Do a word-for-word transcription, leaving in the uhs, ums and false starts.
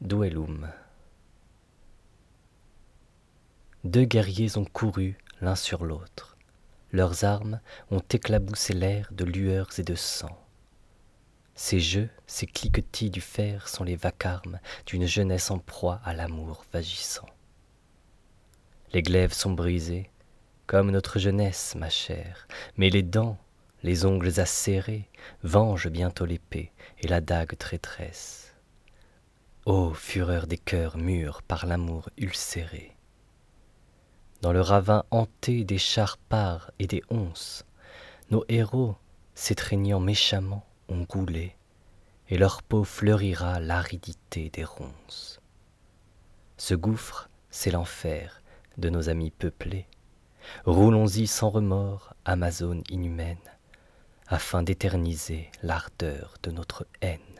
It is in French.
Duellum. Deux guerriers ont couru l'un sur l'autre. Leurs armes ont éclaboussé l'air de lueurs et de sang. Ces jeux, ces cliquetis du fer sont les vacarmes d'une jeunesse en proie à l'amour vagissant. Les glaives sont brisés, comme notre jeunesse, ma chère, mais les dents, les ongles acérés, vengent bientôt l'épée et la dague traîtresse. Ô fureur des cœurs mûrs par l'amour ulcéré! Dans le ravin hanté des chars pards et des onces, nos héros, s'étreignant méchamment, ont goulé, et leur peau fleurira l'aridité des ronces. Ce gouffre, c'est l'enfer de nos amis peuplés. Roulons-y sans remords, Amazone inhumaine, afin d'éterniser l'ardeur de notre haine.